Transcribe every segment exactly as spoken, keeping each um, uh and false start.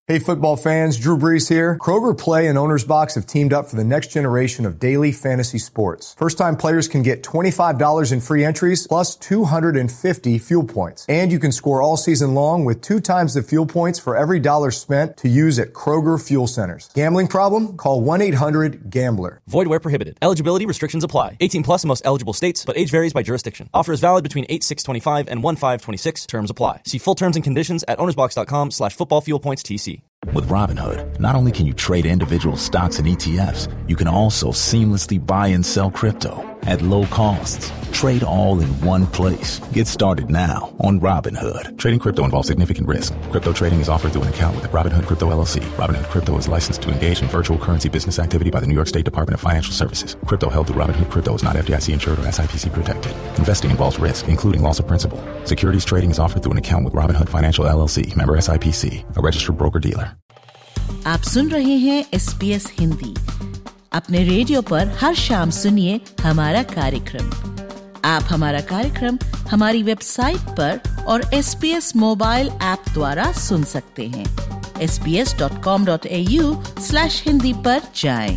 Hey, football fans, Drew Brees here. Kroger Play and Owner's Box have teamed up for the next generation of daily fantasy sports. First-time players can get twenty-five dollars in free entries plus two hundred fifty fuel points. And you can score all season long with two times the fuel points for every dollar spent to use at Kroger Fuel Centers. Gambling problem? Call one eight hundred gambler. Void where prohibited. Eligibility restrictions apply. eighteen plus in most eligible states, but age varies by jurisdiction. Offer is valid between eight six twenty-five and one five twenty-six. Terms apply. See full terms and conditions at ownersbox.com slash football fuel points TC. With Robinhood, not only can you trade individual stocks and E T Fs, you can also seamlessly buy and sell crypto at low costs. Trade all in one place. Get started now on Robinhood. Trading crypto involves significant risk. Crypto trading is offered through an account with Robinhood Crypto L L C. Robinhood Crypto is licensed to engage in virtual currency business activity by the New York State Department of Financial Services. Crypto held through Robinhood Crypto is not F D I C insured or S I P C protected. Investing involves risk, including loss of principal. Securities trading is offered through an account with Robinhood Financial L L C, member S I P C, a registered broker-dealer. आप सुन रहे हैं S B S Hindi. अपने radio पर हर शाम सुनिए हमारा कार्यक्रम। आप हमारा कार्यक्रम हमारी वेबसाइट पर और S B S mobile app द्वारा सुन सकते हैं। S B S dot com dot A U slash Hindi पर जाएं।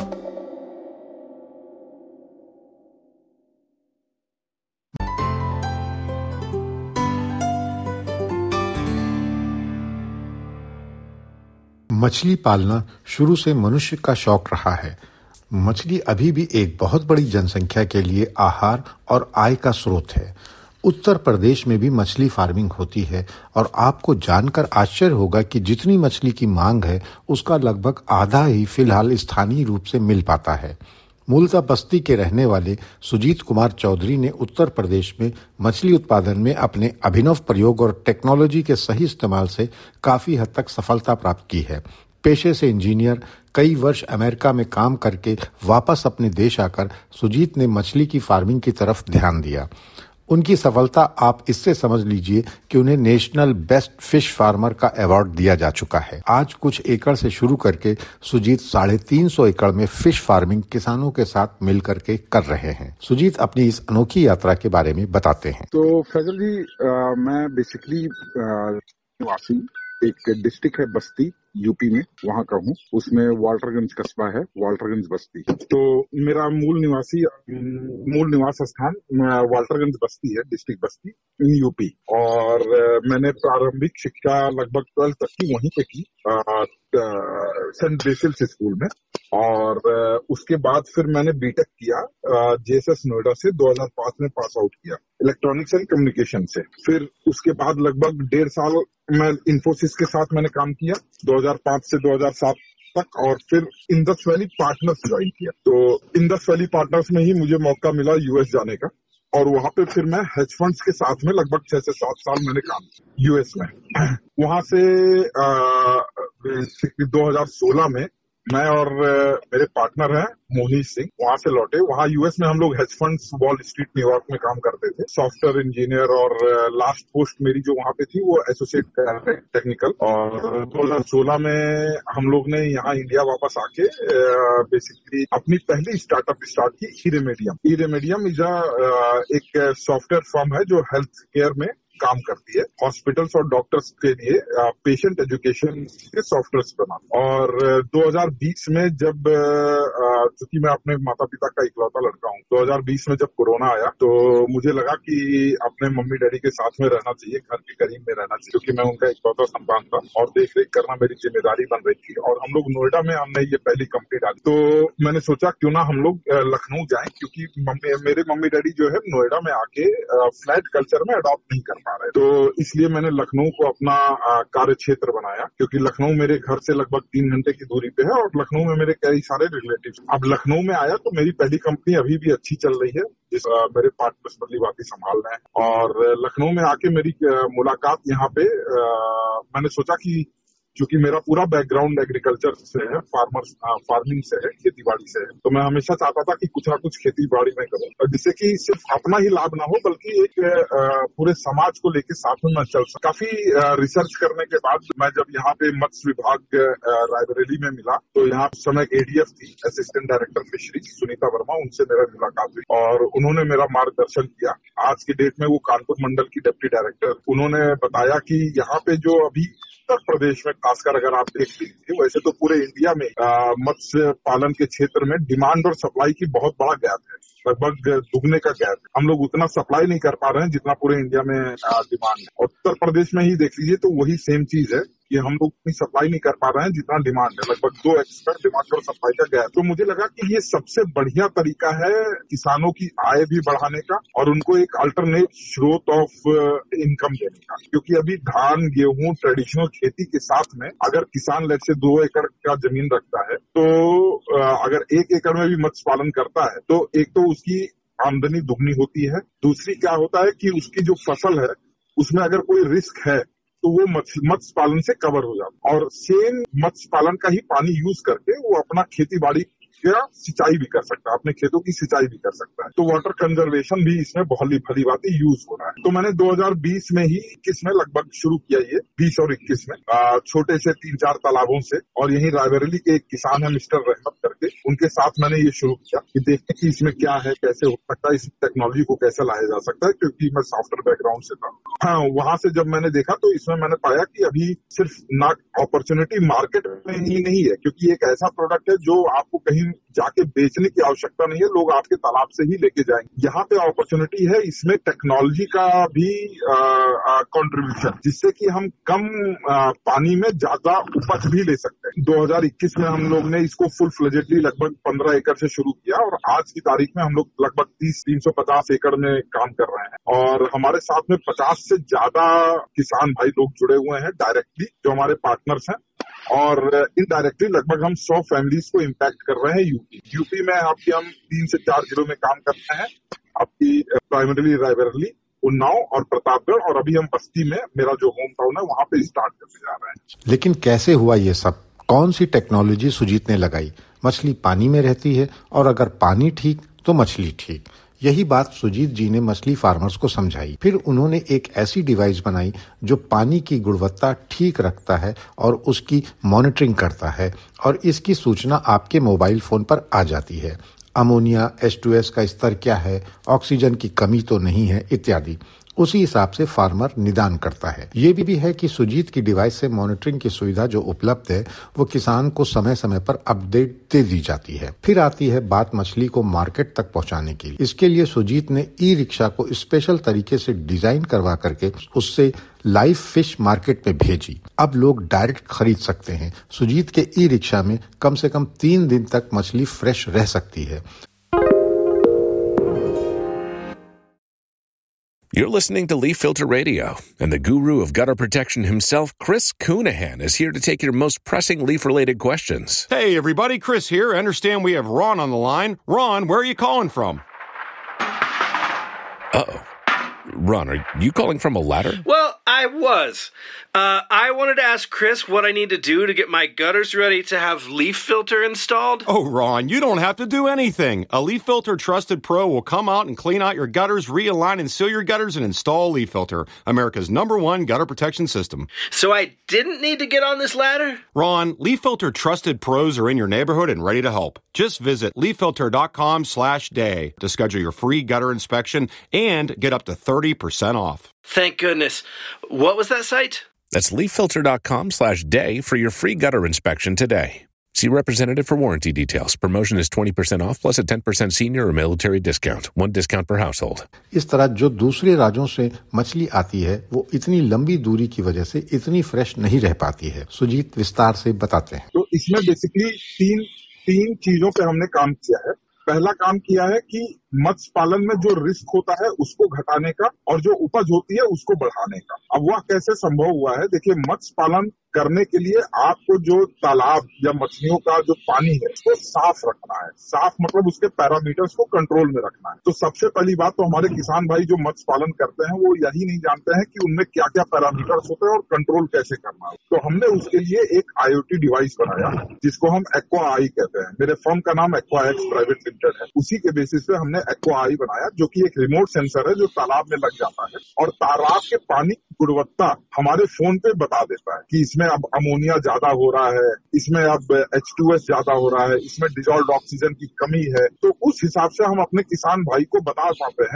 मछली पालना शुरू से मनुष्य का शौक रहा है। मछली अभी भी एक बहुत बड़ी जनसंख्या के लिए आहार और आय का स्रोत है। उत्तर प्रदेश में भी मछली फार्मिंग होती है और आपको जानकर आश्चर्य होगा कि जितनी मछली की मांग है उसका लगभग आधा ही फिलहाल स्थानीय रूप से मिल पाता है। मूलतः बस्ती के रहने वाले सुजीत कुमार चौधरी ने उत्तर प्रदेश में मछली उत्पादन में अपने अभिनव प्रयोग और टेक्नोलॉजी के सही इस्तेमाल से काफी हद तक सफलता प्राप्त की है। पेशे से इंजीनियर, कई वर्ष अमेरिका में काम करके वापस अपने देश आकर सुजीत ने मछली की फार्मिंग की तरफ ध्यान दिया। उनकी सफलता आप इससे समझ लीजिए कि उन्हें नेशनल बेस्ट फिश फार्मर का अवार्ड दिया जा चुका है। आज कुछ एकड़ से शुरू करके सुजीत साढ़े तीन सौ एकड़ में फिश फार्मिंग किसानों के साथ मिल करके कर रहे हैं। सुजीत अपनी इस अनोखी यात्रा के बारे में बताते हैं। तो फैजल जी, आ, मैं बेसिकली निवासी एक डिस्ट्रिक्ट है बस्ती यूपी में, वहां का हूँ। उसमें वाल्टरगंज कस्बा है, वाल्टरगंज बस्ती। तो मेरा मूल निवासी मूल निवास स्थान वाल्टरगंज बस्ती है, डिस्ट्रिक्ट बस्ती इन यूपी। और मैंने प्रारंभिक शिक्षा लगभग ट्वेल्थ तक की वहीं पे की, सेंट बेसिल्स स्कूल में। और उसके बाद फिर मैंने बीटेक किया जेएसएस नोएडा से, दो हज़ार पाँच में पास आउट किया इलेक्ट्रॉनिक्स एंड कम्युनिकेशन से। फिर उसके बाद लगभग डेढ़ साल मैं इन्फोसिस के साथ मैंने काम किया दो हज़ार पाँच से दो हज़ार सात तक। और फिर इंडस वैली पार्टनर्स ज्वाइन किया। तो इंडस वैली पार्टनर्स में ही मुझे मौका मिला यूएस जाने का। और वहां पे फिर मैं हेज फंड्स के साथ में लगभग छह से सात साल मैंने काम किया यूएस में। वहां से दो हज़ार सोलह में मैं और मेरे पार्टनर हैं मोहनीश सिंह वहां से लौटे। वहां यूएस में हम लोग hedge funds wall street New York में काम करते थे, सॉफ्टवेयर इंजीनियर। और लास्ट पोस्ट मेरी जो वहां पे थी वो एसोसिएट टेक्निकल। और दो हज़ार सोलह में हम लोग ने यहाँ इंडिया वापस आके बेसिकली अपनी पहली स्टार्टअप स्टार्ट की, e Remedium. E Remedium is एक सॉफ्टवेयर फर्म है जो हेल्थ केयर में काम करती है, हॉस्पिटल्स और डॉक्टर्स के लिए पेशेंट एजुकेशन के सॉफ्टवेयर बना। और दो हज़ार बीस में जब, चूंकि मैं अपने माता पिता का इकलौता लड़का हूँ, दो हज़ार बीस में जब कोरोना आया तो मुझे लगा कि अपने मम्मी डैडी के साथ में रहना चाहिए, घर के करीब में रहना चाहिए, क्योंकि मैं उनका इकलौता संतान था और देख रेख करना मेरी जिम्मेदारी बन रही थी। और हम लोग नोएडा में हमने ये पहली कंपनी डाली। तो मैंने सोचा क्यों ना हम लोग लखनऊ जाएं, क्योंकि मम्मी मेरे मम्मी डैडी जो है नोएडा में आके फ्लैट कल्चर में अडॉप्ट नहीं कर पा रहे। तो इसलिए मैंने लखनऊ को अपना कार्य क्षेत्र बनाया, क्योंकि लखनऊ मेरे घर से लगभग तीन घंटे की दूरी पे है और लखनऊ में मेरे कई सारे रिलेटिव्स। अब लखनऊ में आया तो मेरी पहली कंपनी अभी भी अच्छी चल रही है, जिस मेरे पार्टनर्स बदली बाती संभाल रहे हैं। और लखनऊ में आके मेरी मुलाकात यहाँ पे मैंने सोचा कि क्योंकि मेरा पूरा बैकग्राउंड एग्रीकल्चर से है, फार्मर फार्मिंग से है, खेती बाड़ी से है, तो मैं हमेशा चाहता था कि कुछ ना कुछ खेती बाड़ी में करूं, जिससे कि सिर्फ अपना ही लाभ ना हो बल्कि एक पूरे समाज को लेकर साथ में मैं चल सकूं। काफी रिसर्च करने के बाद मैं जब यहाँ पे मत्स्य विभाग रायबरेली में मिला तो यहाँ उस समय एडीएफ थी, assistant director fishery Sunita Verma, उनसे मेरा मुलाकात हुई और उन्होंने मेरा मार्गदर्शन किया। आज की डेट में वो कानपुर मंडल की डिप्टी डायरेक्टर। उन्होंने बताया कि यहाँ पे जो अभी उत्तर प्रदेश में खासकर अगर आप देख लीजिए, वैसे तो पूरे इंडिया में मत्स्य पालन के क्षेत्र में डिमांड और सप्लाई की बहुत बड़ा गैप है, लगभग दुगने का गैप है। हम लोग उतना सप्लाई नहीं कर पा रहे हैं जितना पूरे इंडिया में डिमांड है। और उत्तर प्रदेश में ही देख लीजिए तो वही सेम चीज है कि हम लोग उतनी सप्लाई नहीं कर पा रहे हैं जितना डिमांड है, लगभग दो एक्स का डिमांड और सप्लाई का गैप। तो मुझे लगा कि ये सबसे बढ़िया तरीका है किसानों की आय भी बढ़ाने का और उनको एक अल्टरनेट स्रोत ऑफ इनकम देने का, क्योंकि अभी धान गेहूं ट्रेडिशनल खेती के साथ में अगर किसान लेट से दो एकड़ का जमीन रखता है तो अगर एक एकड़ में भी मत्स्य पालन करता है तो एक तो उसकी आमदनी दुगनी होती है, दूसरी क्या होता है कि उसकी जो फसल है उसमें अगर कोई रिस्क है तो वो मत्स्य पालन से कवर हो जाता है। और सेम मत्स्य पालन का ही पानी यूज करके वो अपना खेती बाड़ी या सिंचाई भी कर सकता है, अपने खेतों की सिंचाई भी कर सकता है। तो वाटर कंजर्वेशन भी इसमें बहुत भली भांति यूज हो रहा है। तो मैंने दो हज़ार बीस में ही इक्कीस में लगभग शुरू किया, ये बीस और इक्कीस में छोटे से तीन चार तालाबों से, और यही रायबरेली के एक किसान है मिस्टर रहमत करके, उनके साथ मैंने ये शुरू किया कि देखते कि इसमें क्या है, कैसे हो सकता है, इस टेक्नोलॉजी को कैसे लाया जा सकता है, क्योंकि मैं सॉफ्टवेयर बैकग्राउंड से था। हाँ, वहां से जब मैंने देखा तो इसमें मैंने पाया कि अभी सिर्फ ना अपॉर्चुनिटी मार्केट में ही नहीं है, क्योंकि एक ऐसा प्रोडक्ट है जो आपको कहीं जाके बेचने की आवश्यकता नहीं है, लोग आपके तालाब से ही लेके जाएंगे। यहाँ पे अपॉर्चुनिटी है इसमें टेक्नोलॉजी का भी कंट्रीब्यूशन, जिससे कि हम कम आ, पानी में ज्यादा उपज भी ले सकते हैं। दो हज़ार इक्कीस में हम लोग ने इसको फुल फ्लेजेडली लगभग पंद्रह एकड़ से शुरू किया और आज की तारीख में हम लोग लगभग तीस तीन सौ पचास एकड़ में काम कर रहे हैं। और हमारे साथ में पचास से ज्यादा किसान भाई लोग जुड़े हुए हैं डायरेक्टली, जो हमारे पार्टनर्स हैं, और इनडायरेक्टली लगभग हम सौ फैमिलीज को इम्पैक्ट कर रहे हैं। यूपी यूपी में आपकी हम तीन से चार जिलों में काम करते हैं, आपकी प्राइमरीली रायबरेली, उन्नाव और प्रतापगढ़, और अभी हम बस्ती में, मेरा जो होम टाउन है, वहां पे स्टार्ट करने जा रहे हैं। लेकिन कैसे हुआ ये सब? कौन सी टेक्नोलॉजी सुजीत ने लगाई? मछली पानी में रहती है और अगर पानी ठीक तो मछली ठीक। यही बात सुजीत जी ने मछली फार्मर्स को समझाई। फिर उन्होंने एक ऐसी डिवाइस बनाई जो पानी की गुणवत्ता ठीक रखता है और उसकी मॉनिटरिंग करता है और इसकी सूचना आपके मोबाइल फोन पर आ जाती है। अमोनिया, एच टू एस का स्तर क्या है, ऑक्सीजन की कमी तो नहीं है, इत्यादि। उसी हिसाब से फार्मर निदान करता है। ये भी, भी है कि सुजीत की डिवाइस से मॉनिटरिंग की सुविधा जो उपलब्ध है वो किसान को समय समय पर अपडेट दे दी जाती है। फिर आती है बात मछली को मार्केट तक पहुंचाने की। इसके लिए सुजीत ने ई रिक्शा को स्पेशल तरीके से डिजाइन करवा करके उससे लाइव फिश मार्केट में भेजी। अब लोग डायरेक्ट खरीद सकते हैं। सुजीत के ई रिक्शा में कम से कम तीन दिन तक मछली फ्रेश रह सकती है। You're listening to Leaf Filter Radio, and the guru of gutter protection himself, Chris Coonahan, is here to take your most pressing leaf-related questions. Hey, everybody, Chris here. I understand we have Ron on the line. Ron, where are you calling from? Uh-oh. Ron, are you calling from a ladder? Well, I was. Uh, I wanted to ask Chris what I need to do to get my gutters ready to have Leaf Filter installed. Oh, Ron, you don't have to do anything. A Leaf Filter Trusted Pro will come out and clean out your gutters, realign and seal your gutters, and install Leaf Filter, America's number one gutter protection system. So I didn't need to get on this ladder? Ron, Leaf Filter Trusted Pros are in your neighborhood and ready to help. Just visit leaffilter.com slash day to schedule your free gutter inspection and get up to thirty percent off. Thank goodness. What was that site? That's leaffilter.com slash day for your free gutter inspection today. See representative for warranty details. Promotion is twenty percent off plus a ten percent senior or military discount. One discount per household. इस तरह जो दूसरे राज्यों से मछली आती है वो इतनी लंबी दूरी की वजह से इतनी फ्रेश नहीं रह पाती है। सुजीत विस्तार से बताते हैं। तो इसमें बेसिकली तीन तीन चीजों पे हमने काम किया है। पहला काम किया है कि मत्स्य पालन में जो रिस्क होता है उसको घटाने का और जो उपज होती है उसको बढ़ाने का। अब वह कैसे संभव हुआ है? देखिए, मत्स्य पालन करने के लिए आपको जो तालाब या मछलियों का जो पानी है उसको साफ रखना है। साफ मतलब उसके पैरामीटर्स को कंट्रोल में रखना है। तो सबसे पहली बात तो हमारे किसान भाई जो मत्स्य पालन करते हैं वो यही नहीं जानते हैं कि उनमें क्या क्या पैरामीटर्स होते हैं और कंट्रोल कैसे करना है। तो हमने उसके लिए एक आईओटी डिवाइस बनाया जिसको हम एक्वा आई कहते हैं। मेरे फर्म का नाम एक्वा एक्स प्राइवेट लिमिटेड है। उसी के बेसिस पे हमने एक्वा आई बनाया जो कि एक रिमोट सेंसर है जो तालाब में लग जाता है और तालाब के पानी की गुणवत्ता हमारे फोन पे बता देता है कि इसमें अब अमोनिया ज्यादा हो रहा है, इसमें अब एच टू एस ज्यादा हो रहा है, इसमें डिजॉल्व्ड ऑक्सीजन की कमी है। तो उस हिसाब से हम अपने किसान भाई को बता पाते हैं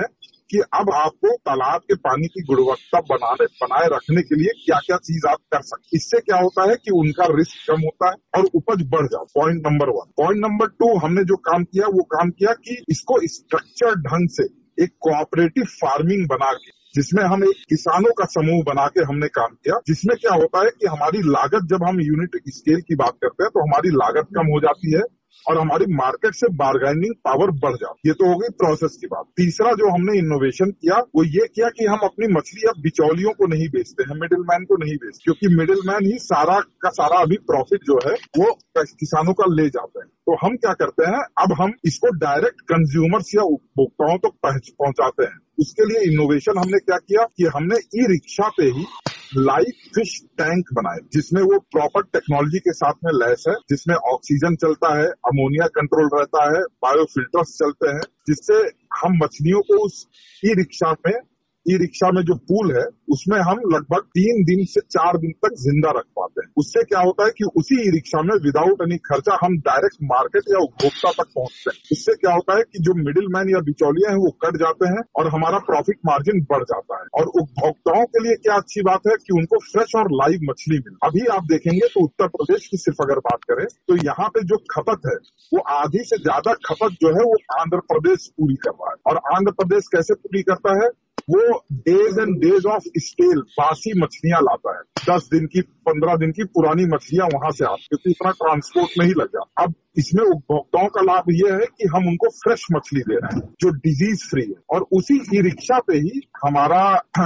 कि अब आपको तालाब के पानी की गुणवत्ता बनाने बनाए रखने के लिए क्या क्या चीज आप कर सकते। इससे क्या होता है कि उनका रिस्क कम होता है और उपज बढ़ जाता। Point number one. Point number two, हमने जो काम किया वो काम किया कि इसको स्ट्रक्चर ढंग से एक कोऑपरेटिव फार्मिंग बना के, जिसमें हम एक किसानों का समूह बना के हमने काम किया, जिसमें क्या होता है कि हमारी लागत, जब हम यूनिट स्केल की बात करते हैं तो हमारी लागत कम हो जाती है और हमारी मार्केट से बार्गेनिंग पावर बढ़ जाती है। ये तो हो गई प्रोसेस की बात। तीसरा जो हमने इनोवेशन किया वो ये किया कि हम अपनी मछली अब बिचौलियों को नहीं बेचते हैं, मिडिल मैन को नहीं बेचते, क्योंकि मिडिल मैन ही सारा का सारा अभी प्रॉफिट जो है वो किसानों का ले जाते हैं। तो हम क्या करते हैं, अब हम इसको डायरेक्ट कंज्यूमर्स या उपभोक्ताओं तक पहुंचाते हैं। उसके लिए इनोवेशन हमने क्या किया कि हमने ई रिक्शा पे ही लाइव फिश टैंक बनाए, जिसमें वो प्रॉपर टेक्नोलॉजी के साथ में लैस है, जिसमें ऑक्सीजन चलता है, अमोनिया कंट्रोल रहता है, बायोफिल्टर्स चलते हैं, जिससे हम मछलियों को उस ई रिक्शा में ई रिक्शा में जो पूल है उसमें हम लगभग तीन दिन से चार दिन तक जिंदा रख पाते हैं। उससे क्या होता है कि उसी ई रिक्शा में विदाउट एनी खर्चा हम डायरेक्ट मार्केट या उपभोक्ता तक पहुंचते हैं। इससे क्या होता है कि जो मिडिल मैन या बिचौलिए हैं वो कट जाते हैं और हमारा प्रॉफिट मार्जिन बढ़ जाता है। और उपभोक्ताओं के लिए क्या अच्छी बात है कि उनको फ्रेश और लाइव मछली मिले। अभी आप देखेंगे तो उत्तर प्रदेश की सिर्फ अगर बात करें तो यहाँ पे जो खपत है वो आधी से ज्यादा खपत जो है वो आंध्र प्रदेश पूरी कर रहा है। और आंध्र प्रदेश कैसे पूरी करता है, वो days and days of stale बासी मछलियां लाता है। दस दिन की, पंद्रह दिन की पुरानी मछलियां वहां से आती, क्योंकि इतना ट्रांसपोर्ट नहीं लगा। अब इसमें उपभोक्ताओं का लाभ ये है कि हम उनको फ्रेश मछली दे रहे हैं जो डिजीज फ्री है। और उसी ई रिक्शा पे ही हमारा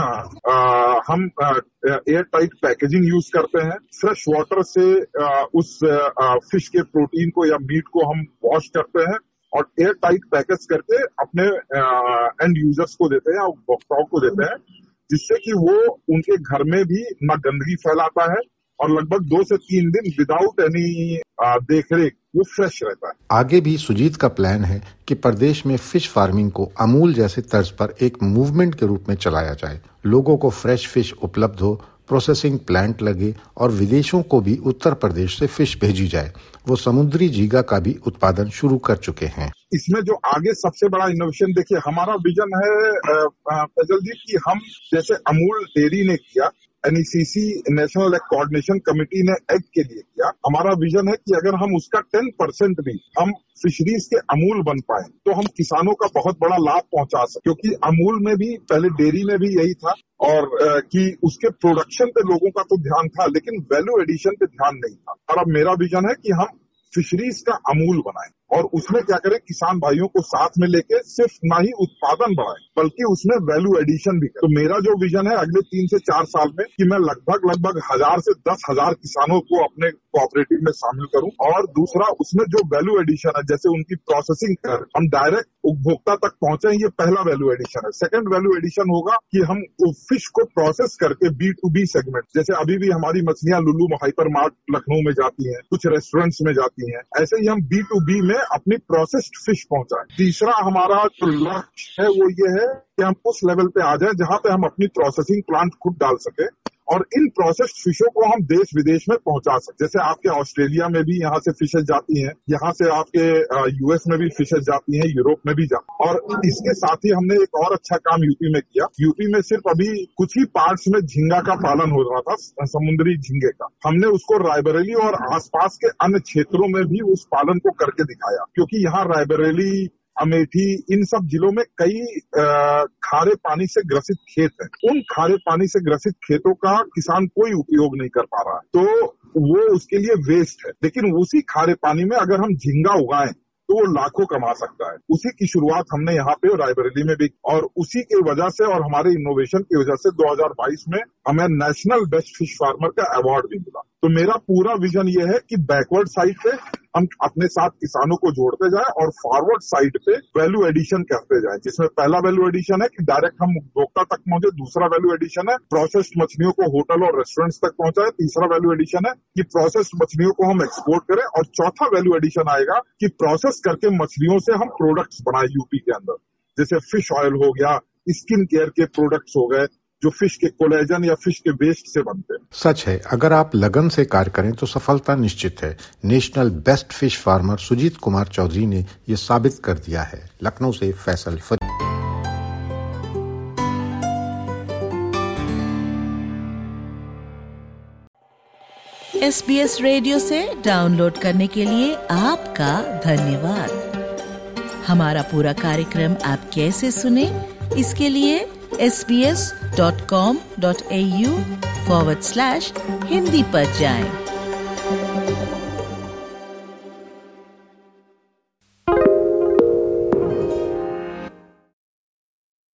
आ, हम एयर टाइट पैकेजिंग यूज करते हैं। फ्रेश वाटर से आ, उस आ, फिश के प्रोटीन को या मीट को हम वॉश करते हैं और एयर टाइट पैकेज करके अपने एंड यूजर्स को देते हैं, उपभोक्ताओं को देते हैं, जिससे कि वो उनके घर में भी न गंदगी फैलाता है और लगभग दो से तीन दिन विदाउट एनी देखरेख वो फ्रेश रहता है। आगे भी सुजीत का प्लान है कि प्रदेश में फिश फार्मिंग को अमूल जैसे तर्ज पर एक मूवमेंट के रूप में चलाया जाए। लोगों को फ्रेश फिश उपलब्ध हो, प्रोसेसिंग प्लांट लगे और विदेशों को भी उत्तर प्रदेश से फिश भेजी जाए। वो समुद्री झींगा का भी उत्पादन शुरू कर चुके हैं। इसमें जो आगे सबसे बड़ा इनोवेशन, देखिए हमारा विजन है फैजल जी कि हम जैसे अमूल डेयरी ने किया, NECC national egg coordination committee ने एग के लिए किया, हमारा विजन है कि अगर हम उसका टेन परसेंट भी हम फिशरीज के अमूल बन पाए तो हम किसानों का बहुत बड़ा लाभ पहुंचा सकते। क्योंकि अमूल में भी पहले डेयरी में भी यही था और कि उसके प्रोडक्शन पे लोगों का तो ध्यान था लेकिन वैल्यू एडिशन पे ध्यान नहीं था। और अब मेरा विजन है कि हम फिशरीज का अमूल बनाएं और उसमें क्या करें, किसान भाइयों को साथ में लेके सिर्फ ना ही उत्पादन बढ़ाएं बल्कि उसमें वैल्यू एडिशन भी करें। तो मेरा जो विजन है अगले तीन से चार साल में कि मैं लगभग लगभग हजार से दस हजार किसानों को अपने कोऑपरेटिव में शामिल करूं। और दूसरा उसमें जो वैल्यू एडिशन है, जैसे उनकी प्रोसेसिंग कर हम डायरेक्ट उपभोक्ता तक पहुंचे, ये पहला वैल्यू एडिशन है। सेकंड वैल्यू एडिशन होगा कि हम फिश को प्रोसेस करके बी टू बी सेगमेंट, जैसे अभी भी हमारी मछलियां लुलू हाइपर मार्ट लखनऊ में जाती हैं, कुछ रेस्टोरेंट्स में जाती हैं, ऐसे ही हम बी टू बी में अपनी प्रोसेस्ड फिश पहुंचाएं। तीसरा हमारा जो लक्ष्य है वो ये है कि हम उस लेवल पे आ जाएं जहां पे हम अपनी प्रोसेसिंग प्लांट खुद डाल सके और इन प्रोसेस्ड फिशों को हम देश विदेश में पहुंचा सकते। जैसे आपके ऑस्ट्रेलिया में भी यहाँ से फिशेज जाती हैं, यहाँ से आपके यूएस में भी फिशेज जाती हैं, यूरोप में भी जाती हैं। और इसके साथ ही हमने एक और अच्छा काम यूपी में किया। यूपी में सिर्फ अभी कुछ ही पार्ट्स में झींगा का पालन हो रहा था, समुद्री झींगे का। हमने उसको रायबरेली और आसपास के अन्य क्षेत्रों में भी उस पालन को करके दिखाया, क्योंकि यहाँ रायबरेली, अमेठी, इन सब जिलों में कई खारे पानी से ग्रसित खेत हैं। उन खारे पानी से ग्रसित खेतों का किसान कोई उपयोग नहीं कर पा रहा है, तो वो उसके लिए वेस्ट है। लेकिन उसी खारे पानी में अगर हम झींगा उगाएं तो वो लाखों कमा सकता है। उसी की शुरुआत हमने यहाँ पे रायबरेली में भी, और उसी की वजह से और हमारे इनोवेशन की वजह से दो हज़ार बाईस में हमें नेशनल बेस्ट फिश फार्मर का अवार्ड भी मिला। तो मेरा पूरा विजन ये है कि बैकवर्ड साइड पे हम अपने साथ किसानों को जोड़ते जाएं और फॉरवर्ड साइड पे वैल्यू एडिशन करते जाएं, जिसमें पहला वैल्यू एडिशन है कि डायरेक्ट हम उपभोक्ता तक पहुंचे, दूसरा वैल्यू एडिशन है प्रोसेस्ड मछलियों को होटल और रेस्टोरेंट्स तक पहुंचाए, तीसरा वैल्यू एडिशन है कि प्रोसेस्ड मछलियों को हम एक्सपोर्ट करें, और चौथा वैल्यू एडिशन आएगा कि प्रोसेस करके मछलियों से हम प्रोडक्ट्स बनाए यूपी के अंदर, जैसे फिश ऑयल हो गया, स्किन केयर के प्रोडक्ट्स हो गए जो फिश के कोलेजन या फिश के वेस्ट से बनते हैं। सच है, अगर आप लगन से कार्य करें तो सफलता निश्चित है। National best fish farmer Sujit Kumar Chaudhary ने ये साबित कर दिया है। लखनऊ से Faisal Farid. S B S radio से डाउनलोड करने के लिए आपका धन्यवाद। हमारा पूरा कार्यक्रम आप कैसे सुने, इसके लिए S B S dot com dot A U forward slash Hindi पर जाएं।